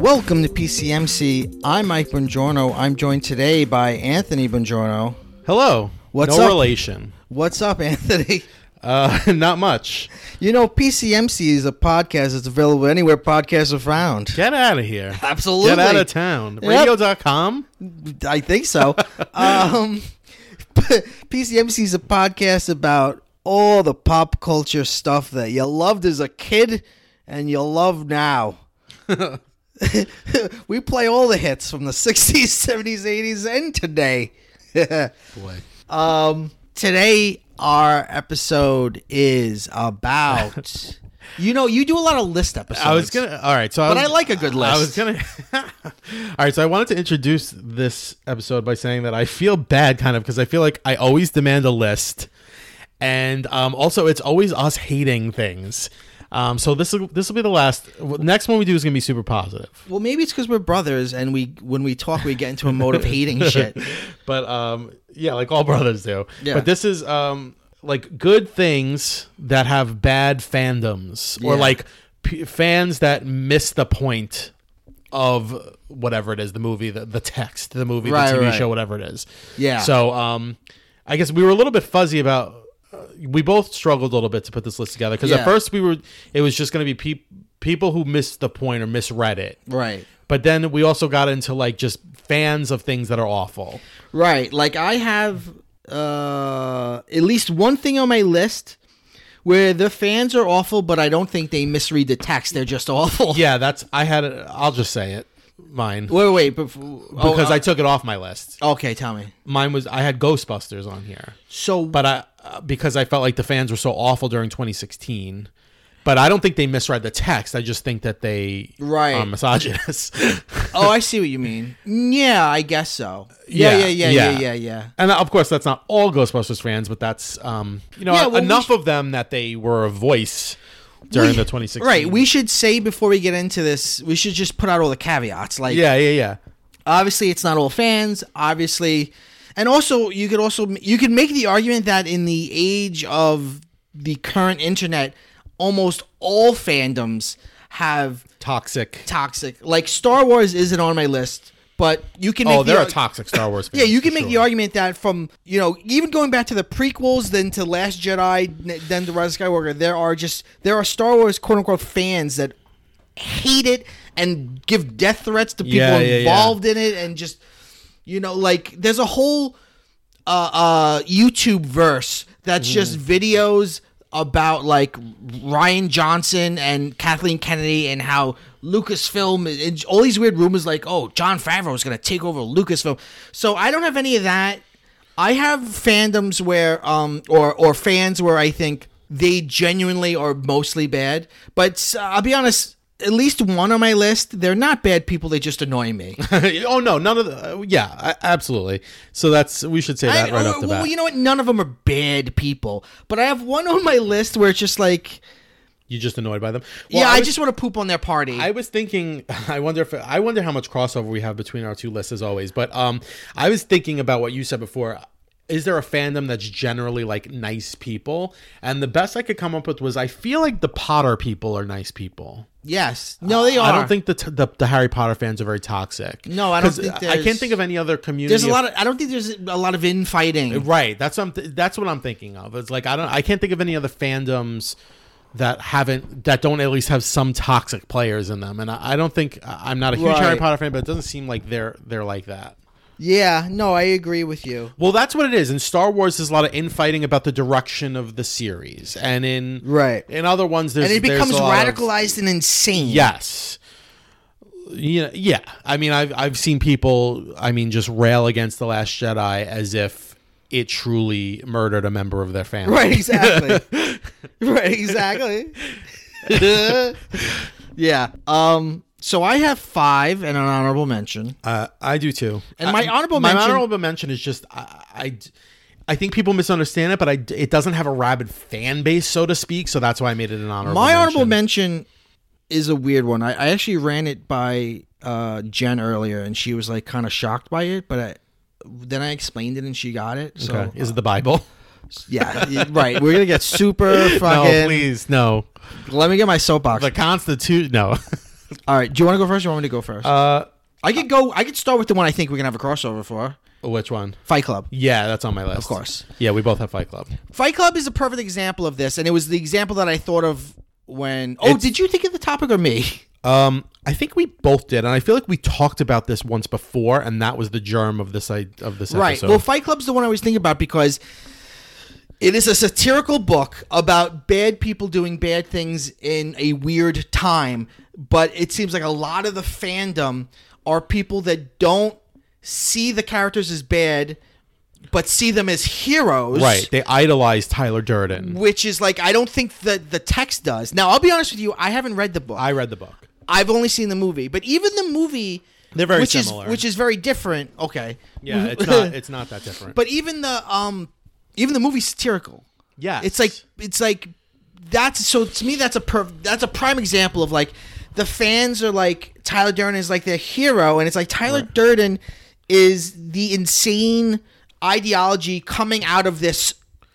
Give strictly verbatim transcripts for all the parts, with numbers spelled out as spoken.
Welcome to P C M C. I'm Mike Bongiorno. I'm joined today by Anthony Bongiorno. Hello. What's no up? relation. What's up, Anthony? Uh, not much. You know, P C M C is a podcast that's available anywhere podcasts are found. Get out of here. Absolutely. Get out of town. Yep. radio dot com? I think so. um, P C M C is a podcast about all the pop culture stuff that you loved as a kid and you love now. We play all the hits from the sixties, seventies, eighties, and today. Boy. Um, today, our episode is about... You know, you do a lot of list episodes. I was going to... All right. So I But was, I like a good list. I was going to... All right. So I wanted to introduce this episode by saying that I feel bad kind of because I feel like I always demand a list. And um, also, it's always us hating things. Um, so this will this will be the last. Next one we do is gonna be super positive. Well, maybe it's because we're brothers, and we when we talk, we get into a mode of hating shit. But um, yeah, like all brothers do. Yeah. But this is um, like good things that have bad fandoms, or Yeah. like p- fans that miss the point of whatever it is, the movie, the, the text, the movie, Right, the T V right. show, whatever it is. Yeah. So um, I guess we were a little bit fuzzy about. We both struggled a little bit to put this list together because Yeah. at first we were it was just going to be peop people who missed the point or misread it. Right. But then we also got into like just fans of things that are awful. Right. Like I have uh, at least one thing on my list where the fans are awful, but I don't think they misread the text. They're just awful. Yeah, that's I had it. I'll just say it. Mine. Wait, wait. But, Because oh, I took it off my list. Okay, tell me. Mine was I had Ghostbusters on here. So, But I uh, because I felt like the fans were so awful during twenty sixteen. But I don't think they misread the text. I just think that they Right. are misogynist. oh, I see what you mean. Yeah, I guess so. Yeah, yeah, Yeah, yeah, yeah, yeah. yeah, yeah. And of course, that's not all Ghostbusters fans, but that's um, you know Yeah, well, we enough sh- of them that they were a voice during We- the twenty sixteen. Right. We should say before we get into this, we should just put out all the caveats. Like, yeah, yeah, yeah. obviously, it's not all fans. Obviously, and also you could also you could make the argument that in the age of the current internet, almost all fandoms have Toxic. toxic. Like Star Wars isn't on my list, but you can. Make Oh, the there are ar- toxic Star Wars fans. Yeah, you can for make the sure. argument that from, you know, even going back to the prequels, then to Last Jedi, n- then to Rise of Skywalker, there are just, there are Star Wars quote-unquote fans that hate it and give death threats to people Yeah, yeah, involved in it and just, you know, like, there's a whole uh, uh, YouTube verse that's just videos about, like, Ryan Johnson and Kathleen Kennedy and how Lucasfilm and all these weird rumors like, oh, Jon Favreau is going to take over Lucasfilm. So I don't have any of that. I have fandoms where, um, or or fans where I think they genuinely are mostly bad. But uh, I'll be honest, at least one on my list, they're not bad people. They just annoy me. oh no, none of the. Uh, yeah, I, absolutely. So that's we should say that I- right off the well, bat. you know what? None of them are bad people. But I have one on my list where it's just like, You just annoyed by them. Well, yeah, I, was- just want to poop on their party. I was thinking. I wonder if I wonder how much crossover we have between our two lists as always. But um, I was thinking about what you said before. Is there a fandom that's generally like nice people? And the best I could come up with was I feel like the Potter people are nice people. yes. No, they are. I don't think the, t- the the Harry Potter fans are very toxic. No, I don't 'Cause think I there's- can't think of any other community. There's a of- lot of. I don't think there's a lot of infighting. Right. That's what I'm th- that's what I'm thinking of. It's like I don't I can't think of any other fandoms that haven't that don't at least have some toxic players in them. And I, I don't think I'm not a huge Right. Harry Potter fan, but it doesn't seem like they're they're like that. Yeah. No, I agree with you. Well, that's what it is. In Star Wars, there's a lot of infighting about the direction of the series, and in Right. in other ones, there's And it there's becomes a lot of- radicalized and insane. Yes. Yeah, yeah. I mean, I've I've seen people. I mean, just rail against the Last Jedi as if it truly murdered a member of their family. Right. Exactly. right. Exactly. yeah. Um. So I have five and an honorable mention. Uh, I do too. And my I- honorable my mention- honorable mention is just I, I, I think people misunderstand it, but I it doesn't have a rabid fan base, so to speak. So that's why I made it an honorable. My mention. honorable mention is a weird one. I, I actually ran it by uh, Jen earlier, and she was like kind of shocked by it, but I, then I explained it, and she got it. So Okay. Is it the Bible? yeah, right. We're gonna get super fucking. No, please, no. Let me get my soapbox. The Constitution. No. All right. Do you want to go first or you want me to go first? Uh, I could go. I could start with the one I think we can have a crossover for. which one? Fight Club. Yeah, that's on my list. Of course. Yeah, we both have Fight Club. Fight Club is a perfect example of this, and it was the example that I thought of when. Oh, It's- did you think of the topic or me? Um, I think we both did, and I feel like we talked about this once before, and that was the germ of this I- of this Right. episode. Well, Fight Club's the one I was thinking about because it is a satirical book about bad people doing bad things in a weird time, but it seems like a lot of the fandom are people that don't see the characters as bad, but see them as heroes. Right. They idolize Tyler Durden. Which is like, I don't think that the text does. Now, I'll be honest with you, I haven't read the book. I read the book. I've only seen the movie, but even the movie, They're very which similar. is which is very different. Okay, Yeah, it's not it's not that different. but even the um, even the movie's satirical. yeah, It's like it's like that's so to me that's a per, that's a prime example of like the fans are like Tyler Durden is like their hero, and it's like Tyler Right. Durden is the insane ideology coming out of this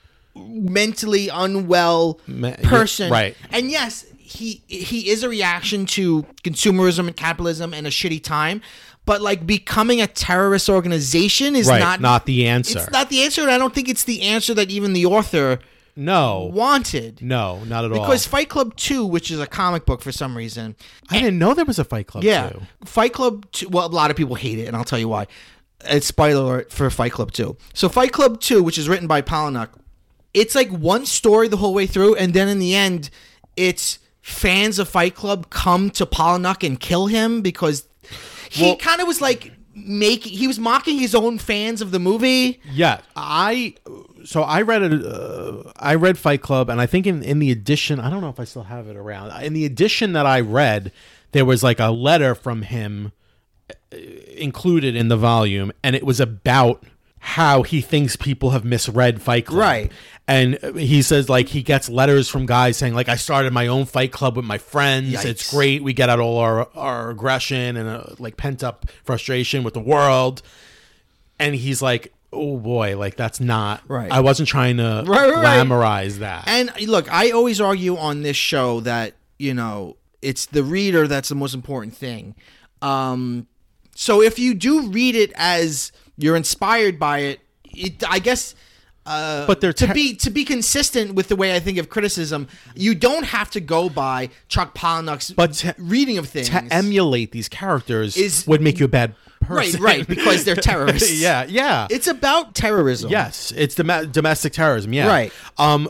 mentally unwell Ma- person, yeah, right. And yes, he he is a reaction to consumerism and capitalism and a shitty time, but like becoming a terrorist organization is right, not not the answer. it's not the answer, and I don't think it's the answer that even the author no, wanted. no, not at all. Because Fight Club two, which is a comic book for some reason, I didn't know there was a Fight Club. yeah, too. Fight Club two, well, a lot of people hate it, and I'll tell you why. It's spoiler alert for Fight Club two. So Fight Club two, which is written by Palahniuk, it's like one story the whole way through, and then in the end, it's fans of Fight Club come to Palahniuk and kill him because he Well- kind of was like making, he was mocking his own fans of the movie. Yeah, I so I read it. Uh, I read Fight Club, and I think in in the edition, I don't know if I still have it around. In the edition that I read, there was like a letter from him uh, included in the volume, and it was about how he thinks people have misread Fight Club. Right. And he says like he gets letters from guys saying like I started my own Fight Club with my friends. Yikes. It's great. We get out all our our aggression and uh, like pent up frustration with the world. And he's like, oh boy, like that's not Right. I wasn't trying to Right, right, right. glamorize that. And look, I always argue on this show that, you know, it's the reader that's the most important thing. Um, so if you do read it as you're inspired by it, it I guess uh, But they're to te- be to be consistent with the way I think of criticism, you don't have to go by Chuck Palahniuk's But to- reading of things. to emulate these characters Is- would make you a bad right, person. right, because they're terrorists. yeah, yeah. It's about terrorism. Yes, it's dom- domestic terrorism. Yeah, Right. Um,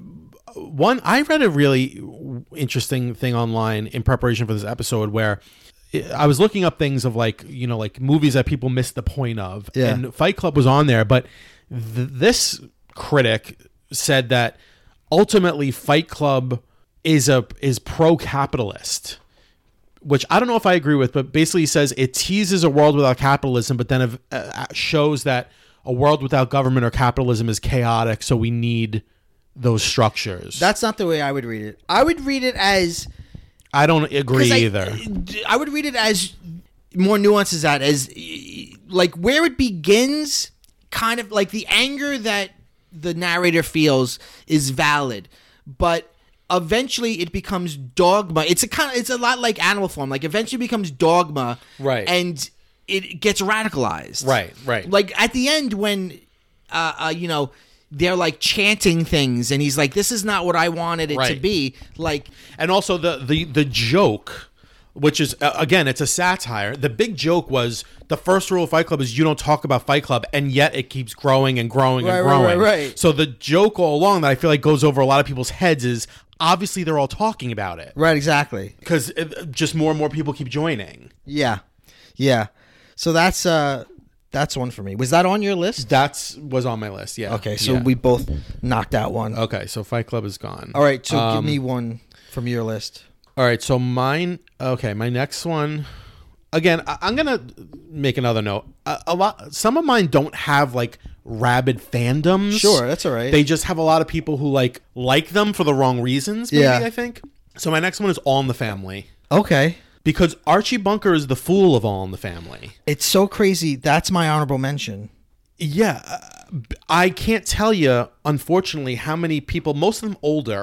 one I read a really interesting thing online in preparation for this episode where I was looking up things of like you know like movies that people missed the point of, Yeah. and Fight Club was on there, but th- this critic said that ultimately Fight Club is a is pro-capitalist. Which I don't know if I agree with, but basically he says it teases a world without capitalism, but then uh, shows that a world without government or capitalism is chaotic, so we need those structures. That's not the way I would read it. I would read it as I don't agree 'cause I- either. I would read it as more nuances that as like where it begins, kind of like the anger that the narrator feels is valid, but eventually it becomes dogma. It's a kind of it's a lot like Animal Farm. Like eventually it becomes dogma, Right. And it gets radicalized, Right, right. Like at the end when, uh, uh you know. They're like chanting things, and he's like, "This is not what I wanted it to Right. be." Like, And also the the the joke, which is uh, again, it's a satire. The big joke was the first rule of Fight Club is you don't talk about Fight Club, and yet it keeps growing and growing Right, and right, growing. right, right. So the joke all along that I feel like goes over a lot of people's heads is obviously they're all talking about it right, exactly. because just more and more people keep joining. Yeah, yeah. So that's uh, that's one for me. Was that on your list? That's was on my list. Yeah. Okay, so Yeah. we both knocked out one. Okay, so Fight Club is gone. All right, so give Um, me one from your list. All right, so mine. Okay, my next one. Again, I, I'm gonna make another note. A, a lot. Some of mine don't have like rabid fandoms. Sure, that's all right. They just have a lot of people who like like them for the wrong reasons. Maybe Yeah. I think. So my next one is All in the Family Okay. because Archie Bunker is the fool of All in the Family. It's so crazy. That's my honorable mention. Yeah, uh, I can't tell you, unfortunately, how many people, most of them older,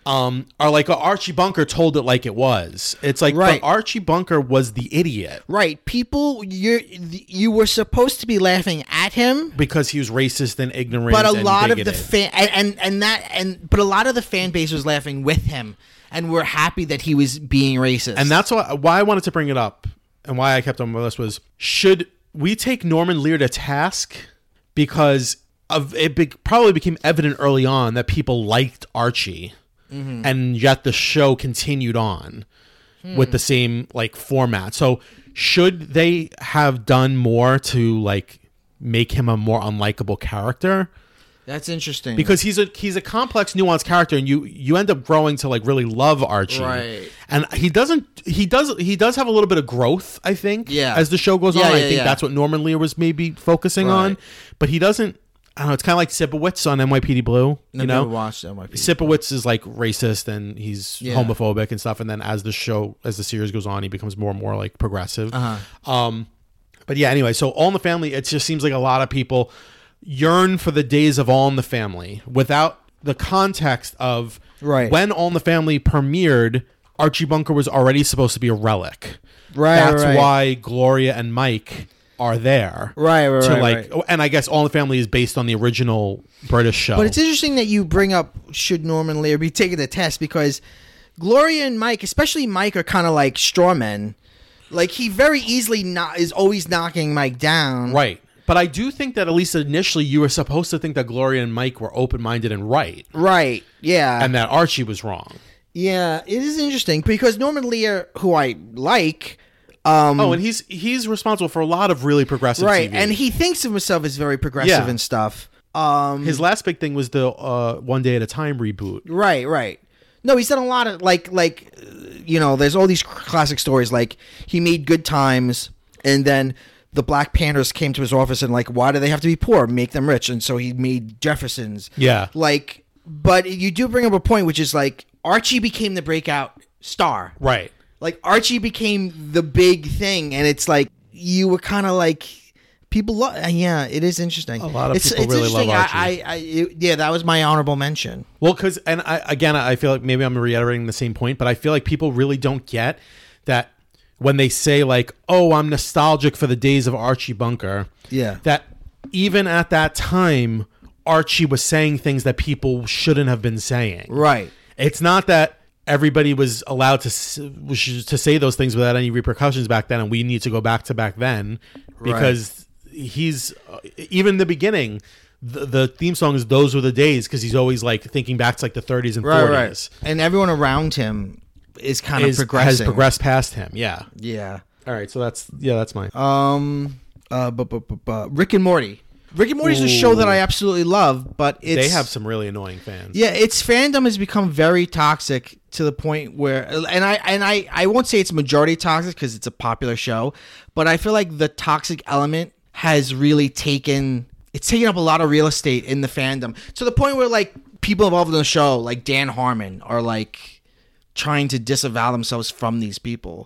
um, are like a Archie Bunker told it like it was. It's like Right. but Archie Bunker was the idiot Right. People, you you were supposed to be laughing at him, because he was racist and ignorant. but a and lot bigoted. of the fan and, and and that and but a lot of the fan base was laughing with him, and were happy that he was being racist. And that's why why I wanted to bring it up and why I kept on my list was, should we take Norman Lear to task because of it be, probably became evident early on that people liked Archie, mm-hmm. and yet the show continued on hmm. with the same like format. So should they have done more to like make him a more unlikable character? That's interesting, because he's a he's a complex, nuanced character, and you you end up growing to like really love Archie. Right. And he doesn't he does he does have a little bit of growth, I think. Yeah. As the show goes Yeah, on, yeah, I think yeah. that's what Norman Lear was maybe focusing Right. on, but he doesn't. I don't know. It's kind of like Sipowicz on N Y P D Blue. You I've know, never watched N Y P D. Sipowicz is like racist and he's Yeah. homophobic and stuff, and then as the show as the series goes on, he becomes more and more like progressive. Uh-huh. Um, but yeah, anyway, so All in the Family, it just seems like a lot of people yearn for the days of All in the Family without the context of Right. when All in the Family premiered. Archie Bunker was already supposed to be a relic. Right, That's right. why Gloria and Mike are there. Right, right, to right, like, right. and I guess All in the Family is based on the original British show. But it's interesting that you bring up should Norman Lear be taking the test, because Gloria and Mike, especially Mike, are kind of like straw men. Like, he very easily not, is always knocking Mike down. Right. But I do think that at least initially you were supposed to think that Gloria and Mike were open-minded and right, Right. Yeah. and that Archie was wrong. yeah. It is interesting because Norman Lear, who I like, um, Oh, and he's he's responsible for a lot of really progressive right, T V. and he thinks of himself as very progressive Yeah. and stuff. Um, His last big thing was the uh, One Day at a Time reboot. Right, right. No, he's done a lot of like, like, uh, you know, there's all these classic stories. Like, he made Good Times, and then the Black Panthers came to his office and like, why do they have to be poor? Make them rich. And so he made Jeffersons. Yeah. Like, but you do bring up a point, which is like Archie became the breakout star. Right. Like, Archie became the big thing, and it's like you were kind of like. People love, yeah, it is interesting. A lot of it's, people it's really love interesting. Archie. I, I, I it, yeah, that was my honorable mention. Well, because, and I, again, I feel like maybe I'm reiterating the same point, but I feel like people really don't get that when they say, like, oh, I'm nostalgic for the days of Archie Bunker. Yeah. That even at that time, Archie was saying things that people shouldn't have been saying. Right. It's not that everybody was allowed to s- to say those things without any repercussions back then, and we need to go back to back then because he's uh, even in the beginning. The, the theme song is "Those Were the Days" because he's always like thinking back to like the thirties and Right, forties. right. And everyone around him is kind of Is, progressing. has progressed past him. Yeah. Yeah. All right. So that's yeah, that's mine. Um. Uh. But but but, but Rick and Morty. Rick and Morty is a show that I absolutely love, but it's They have some really annoying fans. yeah, its fandom has become very toxic to the point where, and I and I I won't say it's majority toxic because it's a popular show, but I feel like the toxic element has really taken it's taken up a lot of real estate in the fandom to the point where like people involved in the show, like Dan Harmon, are like trying to disavow themselves from these people.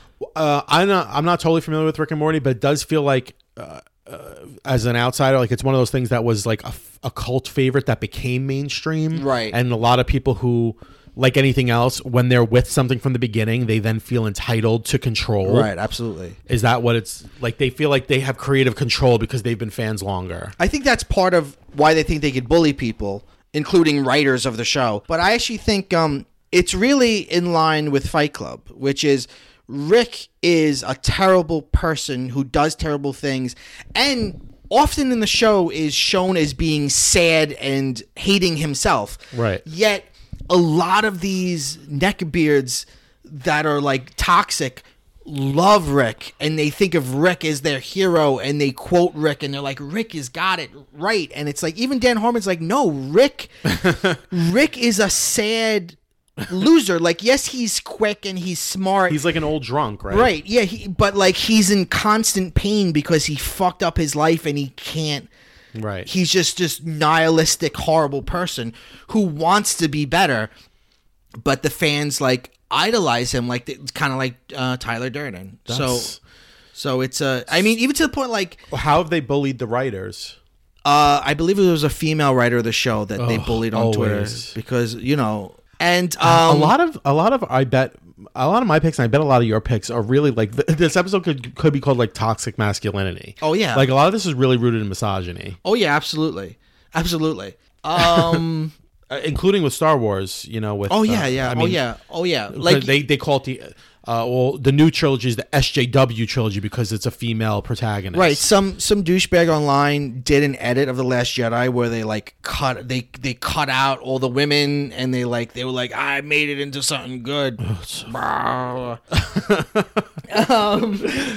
Uh, I'm not. I'm not totally familiar with Rick and Morty, but it does feel like, uh, uh, as an outsider, like it's one of those things that was like a, a cult favorite that became mainstream, Right. And a lot of people who, like anything else, when they're with something from the beginning, they then feel entitled to control. Right, absolutely. Is that what it's like? They feel like they have creative control because they've been fans longer. I think that's part of why they think they could bully people, including writers of the show. But I actually think um, it's really in line with Fight Club, which is Rick is a terrible person who does terrible things, and often in the show is shown as being sad and hating himself. Right. Yet a lot of these neckbeards that are like toxic love Rick, and they think of Rick as their hero, and they quote Rick, and they're like, Rick has got it right. And it's like, even Dan Harmon's like, no, Rick Rick is a sad loser. Like, yes, he's quick and he's smart. He's like an old drunk, right? Right, yeah, he, but like he's in constant pain because he fucked up his life and he can't. Right. He's just this nihilistic, horrible person who wants to be better, but the fans like idolize him, like it's kind of like uh, Tyler Durden. That's- So, so it's a. Uh, I mean, even to the point like How have they bullied the writers? uh, I believe it was a female writer of the show that they Ugh, bullied on always. Twitter because you know. And a um, lot of a lot of I bet a lot of my picks, and I bet a lot of your picks are really like th- this episode could could be called like toxic masculinity. Oh yeah, like a lot of this is really rooted in misogyny. Oh yeah, absolutely, absolutely. Um, uh, including with Star Wars, you know. With oh yeah, uh, yeah, I mean, oh yeah, oh yeah. Like they they call it the uh, well the new trilogy is the S J W trilogy because it's a female protagonist. right. Some some douchebag online did an edit of The Last Jedi where they like cut they they cut out all the women and they like they were like I made it into something good. um,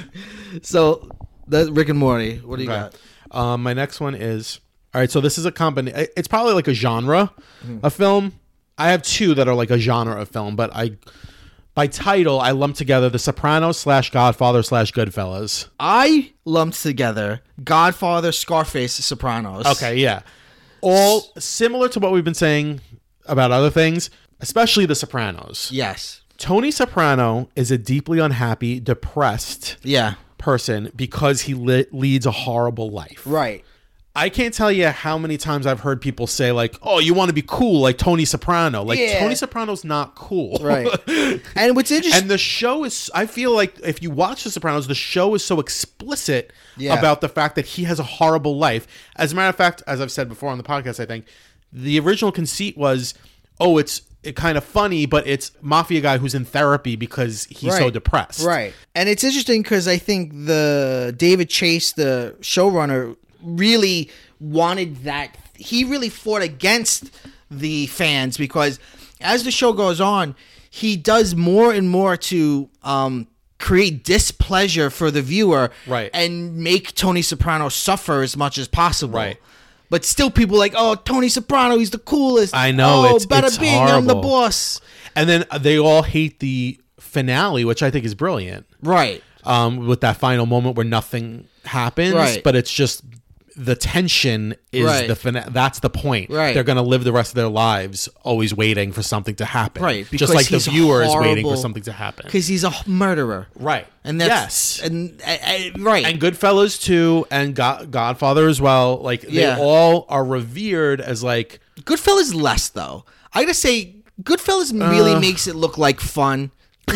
so that's Rick and Morty. What do you Okay. got? Um, my next one is all right. So this is a company. It's probably like a genre of film. I have two that are like a genre of film, but I by title I lump together The Sopranos slash Godfather slash Goodfellas. I lumped together Godfather, Scarface, Sopranos. Okay, yeah, all similar to what we've been saying about other things, especially The Sopranos. Yes. Tony Soprano is a deeply unhappy, depressed Yeah. person because he li- leads a horrible life. Right. I can't tell you how many times I've heard people say like, "Oh, you want to be cool like Tony Soprano." Like Yeah. Tony Soprano's not cool. Right. And what's interesting, And the show is I feel like if you watch The Sopranos, the show is so explicit Yeah. about the fact that he has a horrible life. As a matter of fact, as I've said before on the podcast, I think the original conceit was, "Oh, it's it kind of funny, but it's mafia guy who's in therapy because he's so Right. depressed." right? And it's interesting because I think the David Chase, the showrunner, really wanted that. He really fought against the fans because as the show goes on, he does more and more to um, create displeasure for the viewer, Right. and make Tony Soprano suffer as much as possible, Right. But still, people are like, oh, Tony Soprano, he's the coolest. I know, Oh, it's- bada it's bing, I'm the horrible. boss. And then they all hate the finale, which I think is brilliant. Right. Um, with that final moment where nothing happens, Right. but it's just the tension is Right. the fina- that's the point. Right. They're going to live the rest of their lives always waiting for something to happen. Right, because Just like the he's viewer is waiting for horrible. something to happen. Because he's a murderer. Right. And that's yes. and uh, uh, right. And Goodfellas too, and God- Godfather as well. Like they Yeah. all are revered as like Goodfellas less though. I gotta say, Goodfellas really Uh. makes it look like fun.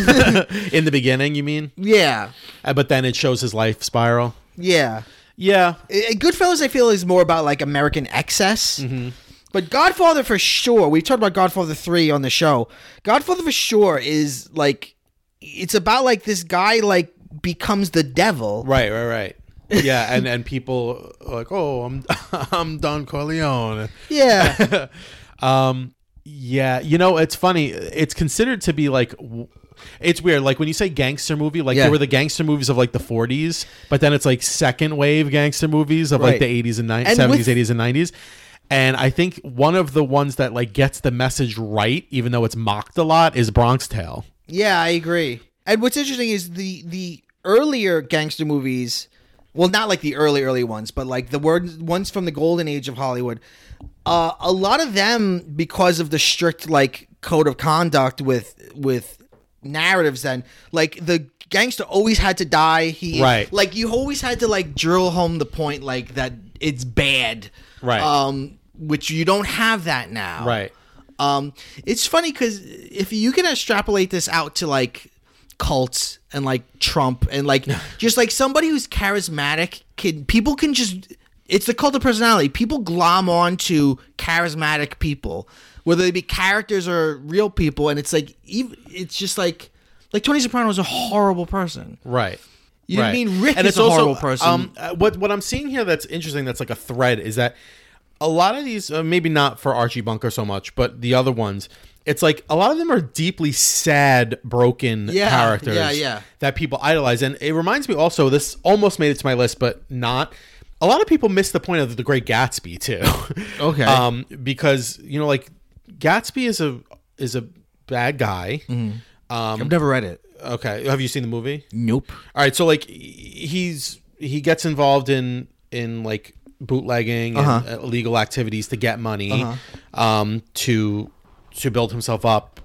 in the beginning. You mean? Yeah, Uh, But then it shows his life spiral. yeah. Yeah. Uh, Goodfellas, I feel, is more about like American excess. Mm-hmm. But Godfather for sure. We talked about Godfather three on the show. Godfather for sure is like, it's about like this guy like becomes the devil. Right, right, right. Yeah, and and people are like, oh, I'm I'm Don Corleone. Yeah. Um, yeah, you know, it's funny. It's considered to be like, w- it's weird. Like when you say gangster movie, like Yeah. there were the gangster movies of like the forties, but then it's like second wave gangster movies of like Right. the eighties and nineties, And seventies, with- eighties, and nineties. And I think one of the ones that like gets the message right, even though it's mocked a lot, is Bronx Tale. Yeah, I agree. And what's interesting is the the earlier gangster movies, well, not like the early early ones, but like the word ones from the golden age of Hollywood. Uh, a lot of them, because of the strict like code of conduct with with narratives, then like the gangster always had to die. He Right. like you always had to like drill home the point like that it's bad. Right. Um, which you don't have that now. Right. Um, it's funny because if you can extrapolate this out to like cults and like Trump and like just like somebody who's charismatic, can people can just it's the cult of personality. People glom on to charismatic people, whether they be characters or real people, and it's like ev- it's just like like Tony Soprano is a horrible person. Right. You know what I Right. mean? Rick and is it's a also, horrible person. Um, uh, what what I'm seeing here that's interesting, that's like a thread, is that a lot of these, uh, maybe not for Archie Bunker so much, but the other ones, it's like a lot of them are deeply sad, broken Yeah, characters yeah, yeah. that people idolize. And it reminds me also, this almost made it to my list, but not. A lot of people miss the point of The Great Gatsby too. Okay. um, because you know, like Gatsby is a is a bad guy. Um, I've never read it. okay, have you seen the movie? Nope. All right, so like he's he gets involved in in like bootlegging Uh-huh. and illegal activities to get money, um, to to build himself up,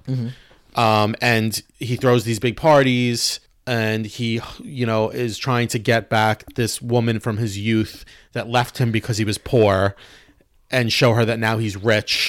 um, and he throws these big parties, and he you know is trying to get back this woman from his youth that left him because he was poor, and show her that now he's rich,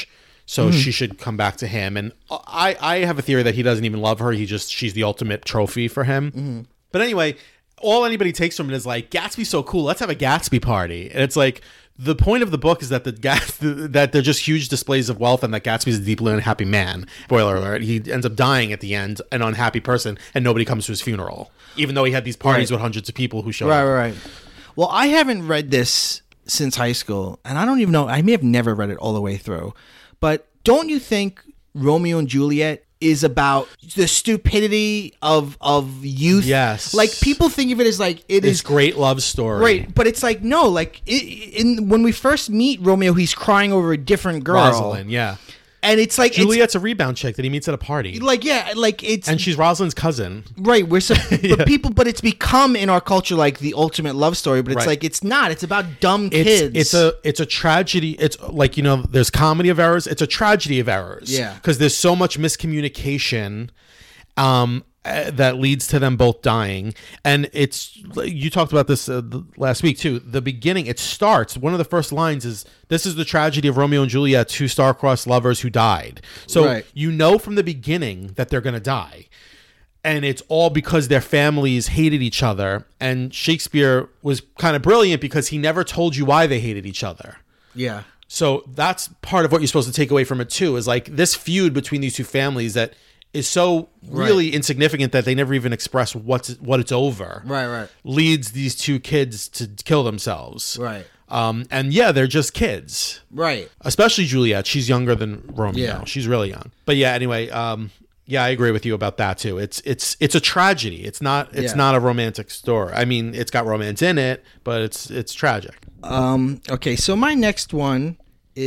So she should come back to him. And I, I have a theory that he doesn't even love her. He just, she's the ultimate trophy for him. Mm-hmm. But anyway, all anybody takes from it is like, Gatsby's so cool. Let's have a Gatsby party. And it's like, the point of the book is that the Gats, that they're just huge displays of wealth and that Gatsby's a deeply unhappy man. Spoiler alert. He ends up dying at the end, an unhappy person, and nobody comes to his funeral. Even though he had these parties Right. with hundreds of people who showed Right, up. right, right. Well, I haven't read this since high school, and I don't even know. I may have never read it all the way through. But don't you think Romeo and Juliet is about the stupidity of of youth? Yes. Like, people think of it as like it This is great love story. right, but it's like no, like it, in when we first meet Romeo, he's crying over a different girl, Rosalind, yeah. and it's like Juliet's a rebound chick that he meets at a party. It's, like yeah, like it's And she's Rosalind's cousin. right. We're so, Yeah. but people, but it's become in our culture like the ultimate love story, but it's Right. like it's not. It's about dumb It's kids. it's a it's a tragedy. It's like, you know, there's comedy of errors. It's a tragedy of errors. Yeah. Because there's so much miscommunication um, uh, that leads to them both dying. And it's, you talked about this uh, the- last week too. The beginning, it starts, one of the first lines is, this is the tragedy of Romeo and Juliet, two star-crossed lovers who died. So Right. you know from the beginning that they're going to die. And it's all because their families hated each other. And Shakespeare was kind of brilliant because he never told you why they hated each other. yeah. So that's part of what you're supposed to take away from it too, is like this feud between these two families that is so really Right. insignificant that they never even express what's what it's over. Right, right. Leads these two kids to kill themselves. Right. Um, and yeah, they're just kids. Right. Especially Juliet. She's younger than Romeo. Yeah. She's really young. But yeah, anyway, um, yeah, I agree with you about that too. It's it's it's a tragedy. It's not it's Yeah. not a romantic story. I mean, it's got romance in it, but it's it's tragic. Um. Okay. So my next one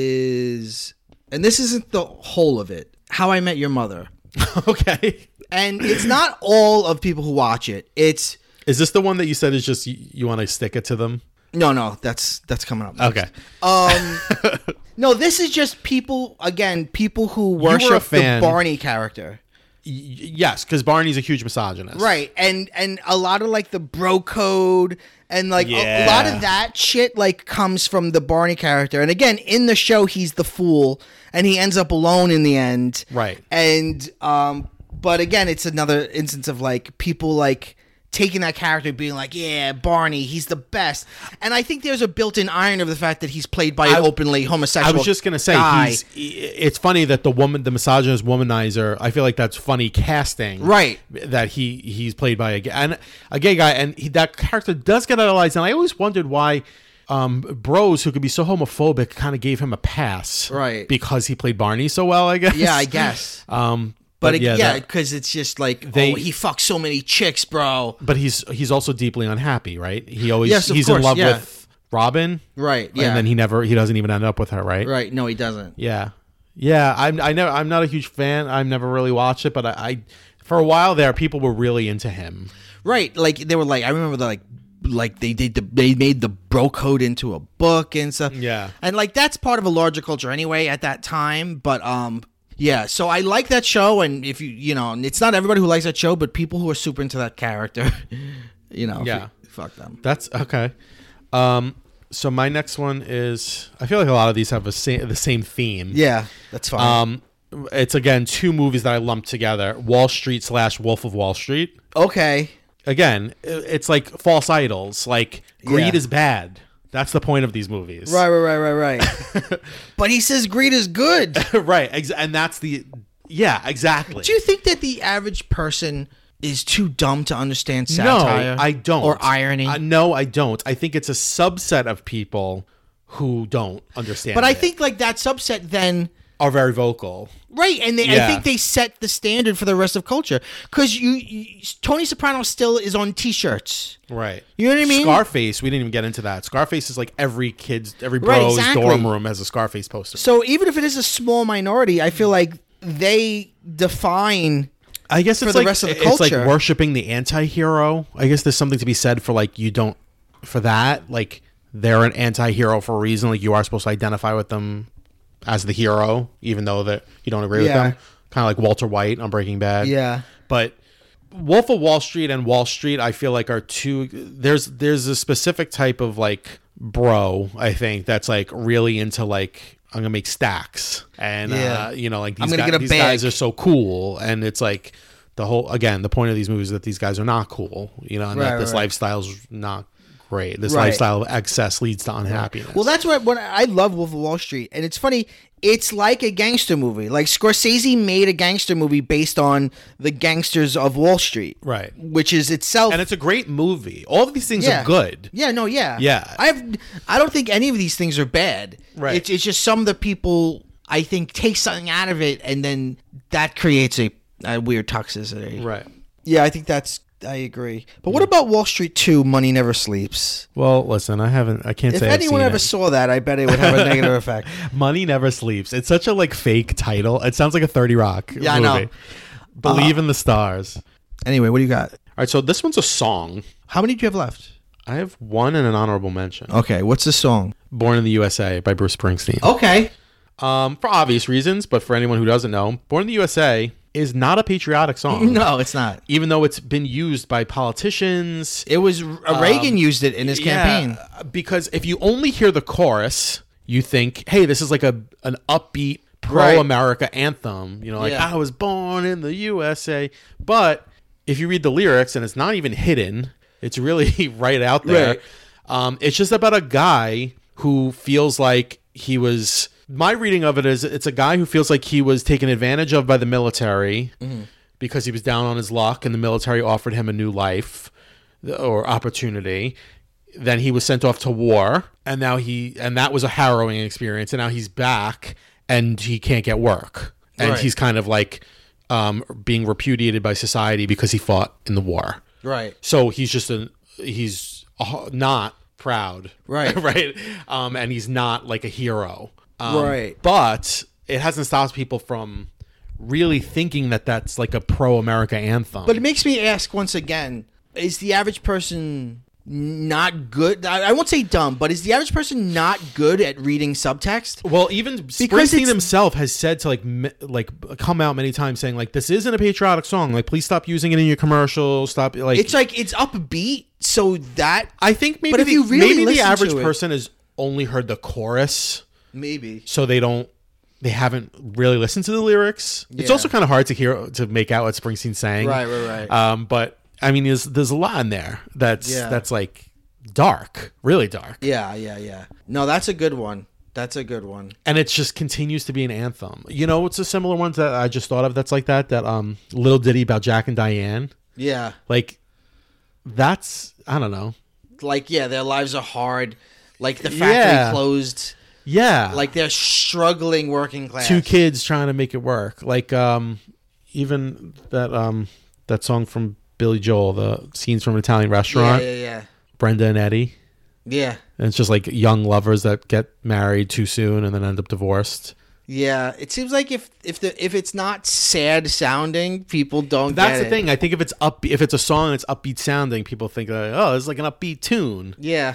is, and this isn't the whole of it. How I Met Your Mother, Okay. and it's not all of people who watch it. It's Is this the one that you said is just you, you want to stick it to them? no, no. That's that's coming up. next. Okay. Um. No, this is just people. Again, people who were a worship the fan. Barney character. Y- yes, because Barney's a huge misogynist. Right, and and a lot of like the bro code and like a, a lot Yeah. of that shit like comes from the Barney character. And again, in the show, he's the fool, and he ends up alone in the end. Right. And um, but again, it's another instance of like people like taking that character, being like, yeah, Barney, he's the best. And I think there's a built-in iron of the fact that he's played by an I- openly I homosexual. was just gonna say, guy. he's, it's funny that the woman, the misogynist womanizer. I feel like that's funny casting, Right. That he he's played by a gay, and a gay guy, and he, that character does get idolized. And I always wondered why um, bros who could be so homophobic kind of gave him a pass, Right. Because he played Barney so well, I guess. Yeah, I guess. Um, But, but, it- yeah, yeah, that- because it's just like, They- oh, he fucks so many chicks, bro. but he's he's also deeply unhappy, right? He always Yes, of he's course, in love yeah. with Robin, Right, yeah. and then he never he doesn't even end up with her, right? Right, no, he doesn't. Yeah, yeah. I'm I never I'm not a huge fan. I've never really watched it, but I, I for a while there, people were really into him. Right, like they were like, I remember the, like, like they did the they made the bro code into a book and stuff. Yeah. and like that's part of a larger culture anyway at that time. But um, yeah. So I like that show, and if you you know, it's not everybody who likes that show, but people who are super into that character, you know, Yeah. f- fuck them. That's okay. Um, so my next one is I feel like a lot of these have a sa- the same theme. Yeah, that's fine. Um, it's again two movies that I lumped together: Wall Street slash Wolf of Wall Street. okay. Again, i- it's like false idols. Like greed Yeah. is bad. That's the point of these movies. Right, right, right, right, right. But he says greed is good. right. Ex- and that's the yeah, exactly. Do you think that the average person is too dumb to understand satire? No, I don't. Or irony? Uh, no, I don't. I think it's a subset of people who don't understand. but I it, think like that subset then, are very vocal. right? And they, I Yeah. think they set the standard for the rest of culture because you, you, Tony Soprano still is on T-shirts. Right. You know what I mean? Scarface. We didn't even get into that. Scarface is like every kid's, every Right, bro's exactly. dorm room has a Scarface poster. So even if it is a small minority, I feel like they define. I guess for it's the like rest of the it's like culture. worshiping the anti-hero. I guess there's something to be said for like you don't for that. Like they're an anti-hero for a reason. Like you are supposed to identify with them as the hero, even though that you don't agree Yeah. with them. Kind of like Walter White on Breaking Bad. Yeah. But Wolf of Wall Street and Wall Street, I feel like are two. There's there's a specific type of like bro, I think, that's like really into like I'm gonna make stacks, and Yeah. uh, you know, like these, I'm gonna guys, get a these bag. guys are so cool, and it's like the whole again the point of these movies is that these guys are not cool, you know, and Right, that this right. lifestyle's not great. This Right. lifestyle of excess leads to unhappiness. Well, that's what when I love Wolf of Wall Street, and it's funny. It's like a gangster movie. Like Scorsese made a gangster movie based on the gangsters of Wall Street, right, which is itself. and it's a great movie. All of these things Yeah. are good. Yeah, no, yeah, Yeah. I have. I don't think any of these things are bad. Right. It's it's just some of the people I think take something out of it, and then that creates a, a weird toxicity. Right. Yeah, I think that's. I agree. But what about Wall Street two? Money Never Sleeps. Well, listen, I haven't. I can't If say I've anyone seen ever it. saw that, I bet it would have a negative effect. Money Never Sleeps. It's such a like fake title. It sounds like a thirty Rock Yeah, I movie. know. Believe in the stars. Anyway, what do you got? All right, so this one's a song. How many do you have left? I have one and an honorable mention. Okay, what's the song? Born in the U S A by Bruce Springsteen. Okay. Um, for obvious reasons, but for anyone who doesn't know, Born in the U S A is not a patriotic song. No, it's not. Even though it's been used by politicians. It was uh, Reagan used it in his campaign. Yeah, because if you only hear the chorus, you think, hey, this is like a an upbeat pro-America anthem. You know, like, Yeah. I was born in the U S A. But if you read the lyrics, and it's not even hidden, it's really right out there. Right. Um, it's just about a guy who feels like he was... My reading of it is it's a guy who feels like he was taken advantage of by the military Mm-hmm. because he was down on his luck and the military offered him a new life or opportunity. Then he was sent off to war, and now he and that was a harrowing experience, and now he's back and he can't get work. And Right. he's kind of like um, being repudiated by society because he fought in the war. Right. So he's just a he's a, not proud, Right. right? Um, and he's not like a hero, um, Right. But it hasn't stopped people from really thinking that that's like a pro-America anthem. But it makes me ask once again, is the average person not good? I, I won't say dumb, but is the average person not good at reading subtext? well, even Because Springsteen it's- himself has said to like mi- like come out many times saying like this isn't a patriotic song. Like please stop using it in your commercials. Stop like It's like it's upbeat, so that I think maybe But if the, you really maybe the listen average to it- person has only heard the chorus. maybe. So they don't they haven't really listened to the lyrics. It's Yeah. also kind of hard to hear to make out what Springsteen's saying. Right, right, right. Um, but I mean there's there's a lot in there that's Yeah. that's like dark, really dark. Yeah, yeah, yeah. No, that's a good one. That's a good one. And it just continues to be an anthem. You know, it's a similar one that I just thought of that's like that, that um little ditty about Jack and Diane. Yeah. Like that's I don't know. Like, yeah, their lives are hard. Like the factory Yeah. closed. Yeah. Like they're struggling working class. two kids trying to make it work. Like um even that um that song from Billy Joel, the Scenes from an Italian Yeah, Restaurant, yeah, yeah. Brenda and Eddie. Yeah. And it's just like young lovers that get married too soon and then end up divorced. Yeah. It seems like if if the if it's not sad sounding, people don't That's get the it. thing. I think if it's up, if it's a song that's upbeat sounding, people think like, oh, it's like an upbeat tune. Yeah.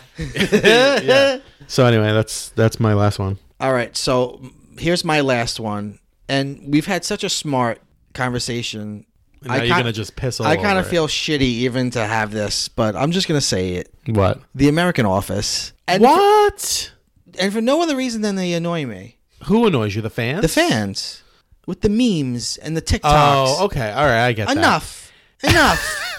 Yeah. So anyway, that's that's my last one. All right. So here's my last one. And we've had such a smart conversation. And now I you're kin- gonna just piss all I kind of over it. feel shitty even to have this, but I'm just going to say it. What? The American Office. And What? For, and for no other reason than they annoy me. Who annoys you? The fans? The fans. With the memes and the TikToks. Oh, okay. All right, I get that. Enough. Enough.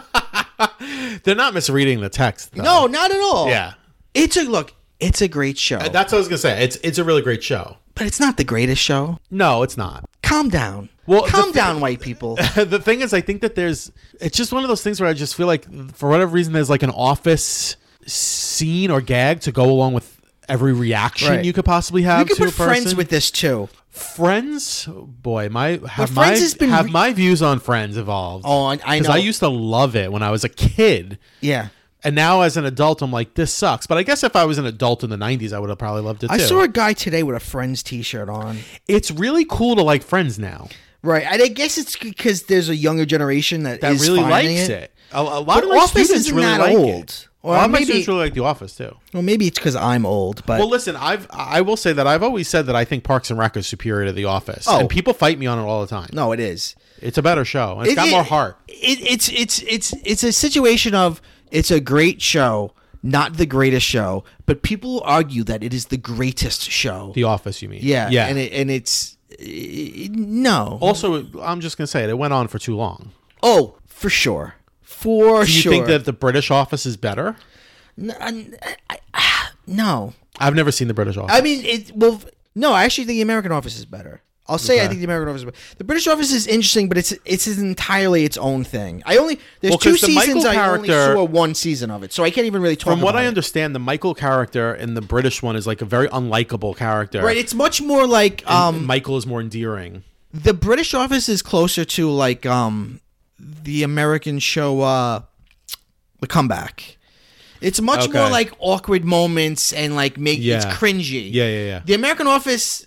They're not misreading the text. Though. No, not at all. Yeah. It's a look, it's a great show. Uh, That's what I was gonna say. It's it's a really great show. but it's not the greatest show. No, it's not. Calm down. Well, Calm the- down, white people. The thing is, I think that there's. It's just one of those things where I just feel like, for whatever reason, there's like an Office scene or gag to go along with every reaction Right. you could possibly have You could to put a person. friends with this too. Friends, boy, my have Friends my has been have re- my views on Friends evolved. Oh, I, I because know. I used to love it when I was a kid. yeah. And now as an adult, I'm like, this sucks. But I guess if I was an adult in the nineties, I would have probably loved it too. I saw a guy today with a Friends T-shirt on. It's really cool to like Friends now. Right, and I guess it's because there's a younger generation that, That is really finding likes it. it. A, a lot But of my Office students isn't really that like old. it. Or a lot of my maybe- students really like The Office too. Well, maybe it's because I'm old, but Well, listen, I've I will say that I've always said that I think Parks and Rec is superior to The Office, Oh. and people fight me on it all the time. no, it is. It's a better show. And it's It- got it- more heart. It, it's it's it's it's a situation of it's a great show, not the greatest show, but people argue that it is the greatest show. The Office, you mean? Yeah, yeah. and it, and it's it, no. Also, I'm just gonna say it. It went on for too long. Oh, for sure, for Do you sure. think that the British Office is better? No, I, I, no. I've never seen the British Office. I mean, it. Well, no. I actually think the American Office is better. I'll say Okay. I think the American Office is better. The British Office is interesting, but it's it's entirely its own thing. I only there's Well, two 'cause the Michael seasons. I only character- saw one season of it, so I can't even really talk. From what about I it. understand, the Michael character in the British one is like a very unlikable character. Right, it's much more like And um Michael is more endearing. the British Office is closer to like um the American show uh The Comeback. It's much Okay. more like awkward moments and like make it's Yeah. cringy. Yeah, yeah, yeah. The American Office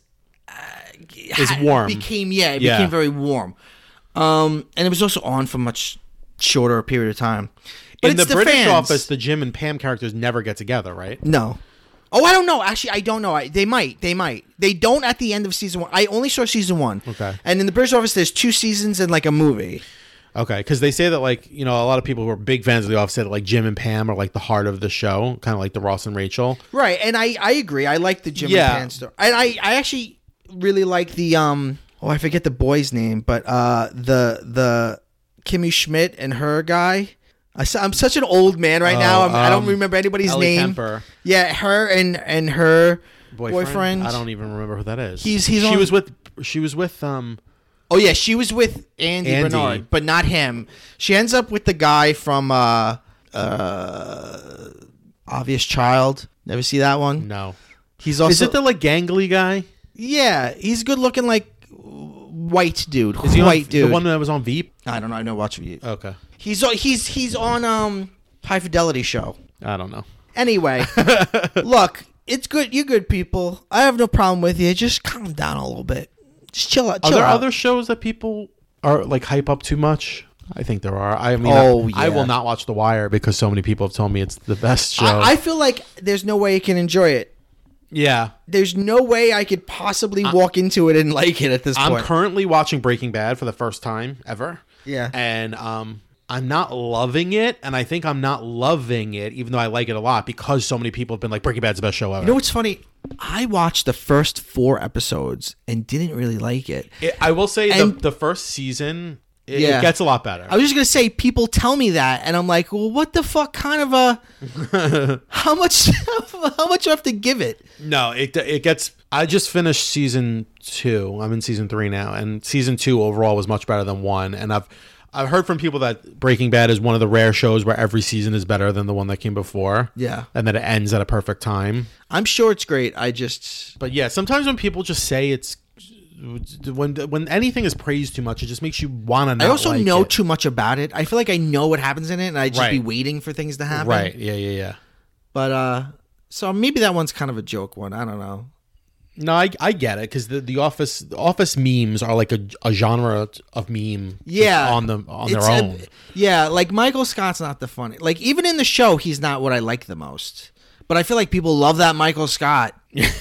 Is had- warm. Became yeah, it Yeah. became very warm. Um, and it was also on for much shorter period of time. But in it's the, British fans. Office, the Jim and Pam characters never get together, right? No. Oh, I don't know. Actually, I don't know. I, they might. They might. They don't at the end of season one. I only saw season one. Okay. And in the British Office, there's two seasons and like a movie. Okay, because they say that, like, you know, a lot of people who are big fans of The Office say that, like, Jim and Pam are like the heart of the show, kind of like the Ross and Rachel. Right, and I, I agree. I like the Jim Yeah. and Pam story. And I, I actually really like the um oh I forget the boy's name, but uh the the Kimmy Schmidt and her guy. I, am such an old man right now. I'm, I don't um, remember anybody's Ellie name. Kemper. Yeah, her and and her boyfriend. I don't even remember who that is. He's- he's she on- was with she was with um Oh yeah, she was with Andy, Andy. Bernard, but not him. She ends up with the guy from uh uh Obvious Child. Never see that one? no. He's also Is it the like gangly guy? yeah. He's good looking, like white dude. Is he on, white dude. the one that was on Veep? I don't know. I know. Watch you. Okay. He's on- he's he's on um High Fidelity show. I don't know. Anyway, look, it's good. You're good people. I have no problem with you. Just calm down a little bit. Just chill out. Are Chill there out. other shows that people are like hype up too much? I think there are. I mean, Oh, I, I yeah. will not watch The Wire because so many people have told me it's the best show. I, I feel like there's no way you can enjoy it. yeah. There's no way I could possibly walk into it and like it at this I'm point. currently watching Breaking Bad for the first time ever. Yeah. And um I'm not loving it, and I think I'm not loving it, even though I like it a lot, because so many people have been like, Breaking Bad's the best show ever. You know what's funny? I watched the first four episodes and didn't really like it. It- I will say the, And- the first season, it, Yeah. it gets a lot better. I was just gonna say, people tell me that, and I'm like, well, what the fuck kind of a how much how much do I have to give it? No, it it gets. I just finished season two. I'm in season three now, and season two overall was much better than one. And I've I've heard from people that Breaking Bad is one of the rare shows where every season is better than the one that came before. Yeah. and that it ends at a perfect time. I'm sure it's great. I just But yeah, sometimes when people just say it's when when anything is praised too much, it just makes you want to. I also like know it. too much about it. I feel like I know what happens in it, and I just be Right. waiting for things to happen. Right? Yeah, yeah, yeah. But uh, so maybe that one's kind of a joke one. I don't know. No, I, I get it because the, the office the office memes are like a, a genre of meme. Yeah, on them on It's their a- own. yeah, like Michael Scott's not the funny. Like even in the show, he's not what I like the most. But I feel like people love that Michael Scott.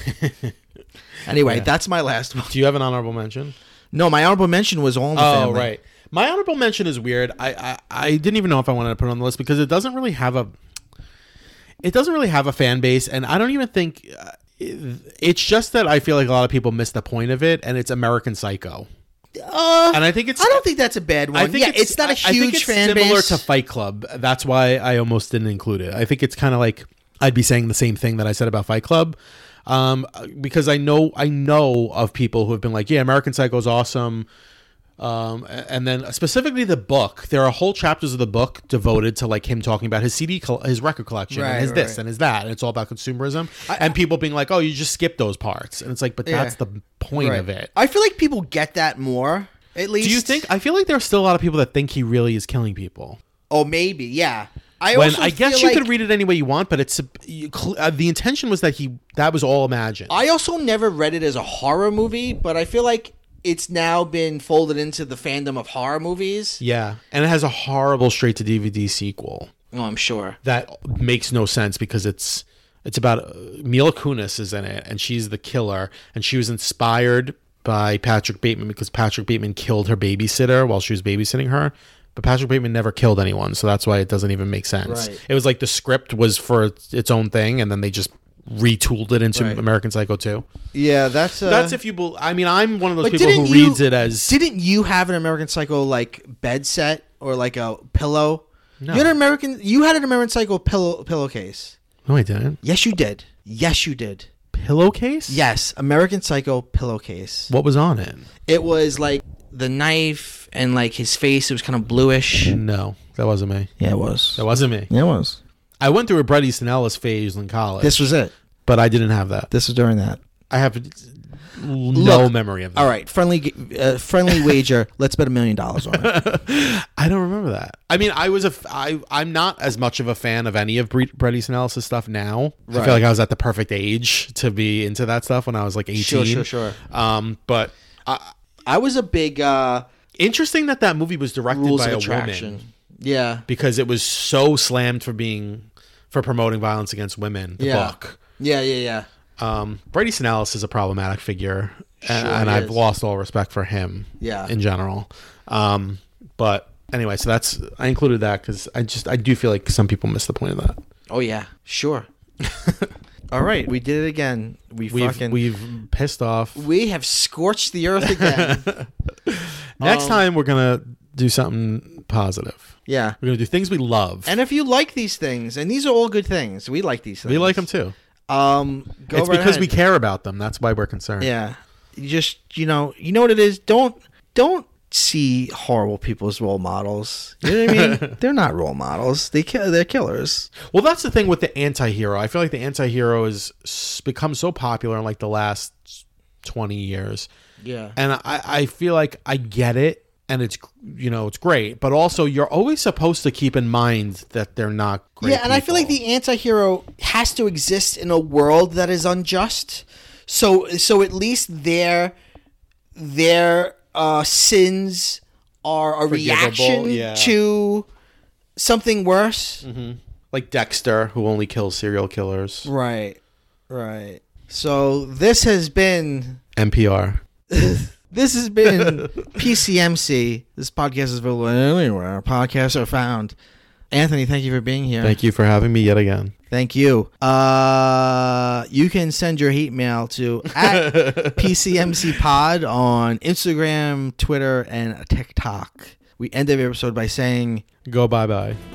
Anyway, Yeah. that's my last one. Do you have an honorable mention? No, my honorable mention was All in the Oh, Family. right. My honorable mention is weird. I, I I didn't even know if I wanted to put it on the list because it doesn't really have a. It doesn't really have a fan base, and I don't even think. Uh, it, it's just that I feel like a lot of people miss the point of it, and it's American Psycho. Uh, And I think it's. I don't think that's a bad one. I think yeah, it's, not a I- I think huge it's fan similar base. to Fight Club. That's why I almost didn't include it. I think it's kind of like I'd be saying the same thing that I said about Fight Club, um, because I know I know of people who have been like, yeah, American Psycho is awesome. Um, and then specifically the book, there are whole chapters of the book devoted to like him talking about his C D, col- his record collection, Right, and his this right. and his that, and it's all about consumerism. and people being like, "Oh, you just skip those parts," and it's like, but Yeah. that's the point Right. of it. I feel like people get that more. At least. Do you think? I feel like there are still a lot of people that think he really is killing people. Oh, maybe. Yeah. I When also I guess feel you like, could read it any way you want, but it's you cl- uh, the intention was that he that was all imagined. I also never read it as a horror movie, but I feel like it's now been folded into the fandom of horror movies. yeah, and it has a horrible straight to D V D sequel Oh, I'm sure. that makes no sense because it's it's about uh, Mila Kunis is in it, and she's the killer, and she was inspired by Patrick Bateman because Patrick Bateman killed her babysitter while she was babysitting her. but Patrick Bateman never killed anyone, so that's why it doesn't even make sense. Right. It was like the script was for its own thing, and then they just retooled it into Right. American Psycho two. Yeah, that's uh, That's if you. Bel I mean, I'm one of those But people who didn't you- reads it as. Didn't you have an American Psycho like bed set or like a pillow? No. You had an American. You had an American Psycho pillow pillowcase. No, I didn't. Yes, you did. Yes, you did. Pillowcase? Yes, American Psycho pillowcase. What was on it? It was like the knife and like his face. It was kind of bluish. No, that wasn't me. Yeah, it was. That wasn't me. Yeah, it was. I went through a Bret Easton Ellis phase in college. This was it. but I didn't have that. This was during that. I have no Look, memory of that. All right, friendly, uh, friendly wager. Let's bet a million dollars on it. I don't remember that. I mean, I was a. f- I I'm not as much of a fan of any of Bre- Bret Easton Ellis' stuff now. I Right. feel like I was at the perfect age to be into that stuff when I was like eighteen. Sure, sure, sure. Um, but uh, I was a big uh, interesting that that movie was directed rules by of a attraction. woman Yeah, because it was so slammed for being for promoting violence against women. The Yeah. book. yeah, yeah, yeah. Um, Bret Easton Ellis is a problematic figure, and, Sure and he I've is. lost all respect for him. Yeah. in general. Um, but anyway, so that's I included that because I just I do feel like some people miss the point of that. Oh yeah, sure. All right, we did it again. We We've fucking we've pissed off. we have scorched the earth again. Next Um, time we're gonna do something positive. Yeah. We're gonna do things we love. And if you like these things, and these are all good things, we like these things. we like them too. Um, go It's right because we ahead. care about them. That's why we're concerned. Yeah, you just you know you know what it is. Don't don't see horrible people as role models. You know what I mean? They're not role models. They kill. They're killers. Well, that's the thing with the anti-hero. I feel like the anti-hero has s- become so popular in like the last twenty years. Yeah. And I, I feel like I get it, and it's you know it's great, but also you're always supposed to keep in mind that they're not great. Yeah, and I feel like people. the anti-hero has to exist in a world that is unjust. So so at least their their uh, sins are a Forgivable, reaction yeah. to something worse. like Dexter, who only kills serial killers. Right. Right. So this has been N P R. this has been P C M C. This podcast is available anywhere podcasts are found. Anthony, thank you for being here. Thank you for having me yet again. Thank you. Uh, you can send your hate mail to at P C M C Pod on Instagram, Twitter, and TikTok. We end every episode by saying, Go bye bye.